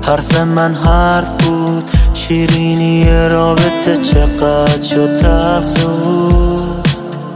حرف من حرف بود، شیرینی رابطه چقدر شد تلخ زود.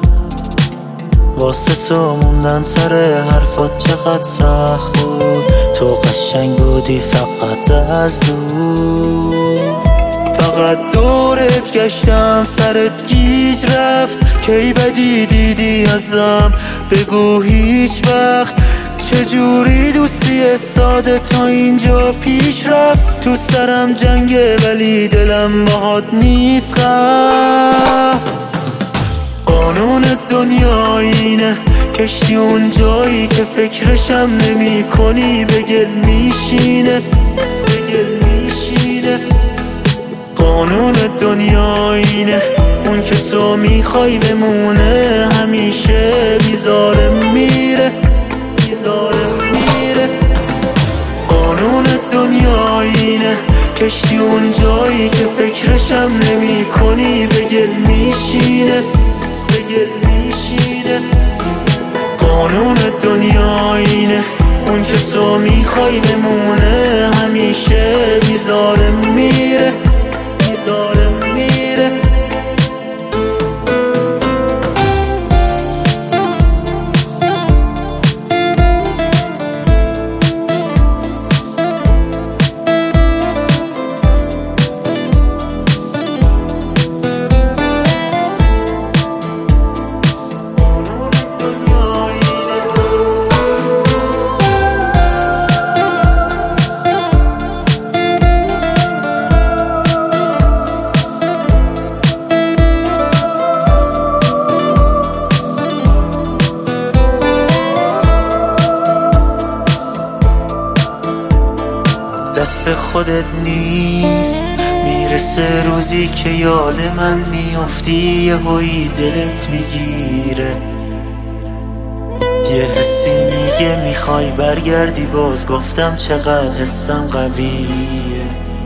واسه تو موندن سر حرفات چقدر سخت بود، تو قشنگ بودی فقط از دور. فقط دورت گشتم سرت گیج رفت، کی بدی دیدی ازم بگو هیچ وقت. چجوری دوستی ساده تا اینجا پیش رفت، تو سرم جنگه ولی دلم باهات نیست خب. قانون دنیا اینه، کشتی اون جایی که فکرشم نمی کنی به گل میشینه، به گل میشینه. قانون دنیا اینه، اون که تو میخوای بمونه همیشه بیزاره میره، بیزاره میره. قانون دنیا اینه، کشتی اون جایی که فکرشم نمی کنی به گل میشینه، به گل میشینه. قانون دنیا اینه، اون که تو میخوای بمونه همیشه بیزاره میره، بیزاره میره. دست خودت نیست، میرسه روزی که یاد من میافتی، یهویی دلت میگیره، یه حسی میگه میخوای برگردی باز. گفتم چقدر حسم قویه،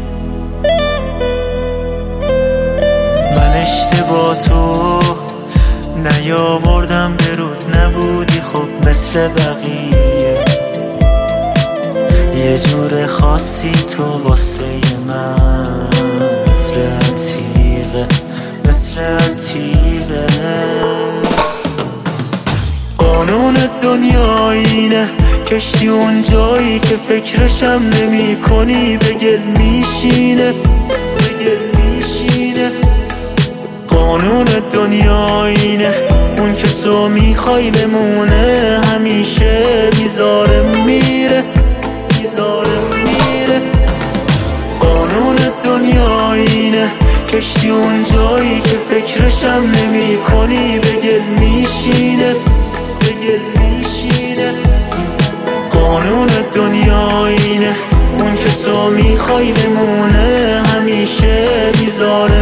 من اشتباه تو نیاوردم برود، نبودی خب مثل بقیه، یه جور خاصی تو واسه من، مثل عتیقه، مثل عتیقه. قانون دنیا اینه، کشتی اون جایی که فکرشم نمی کنی به گل میشینه، به گل میشینه. قانون دنیا اینه، اون که تو میخوای بمونه همیشه بیزاره میره، بیزاره میره. قانون دنیا اینه، کشتی اون جایی که فکرشم نمی کنی به گل میشینه، به گل میشینه. قانون دنیا اینه، اون که تو میخوای بمونه همیشه بیزاره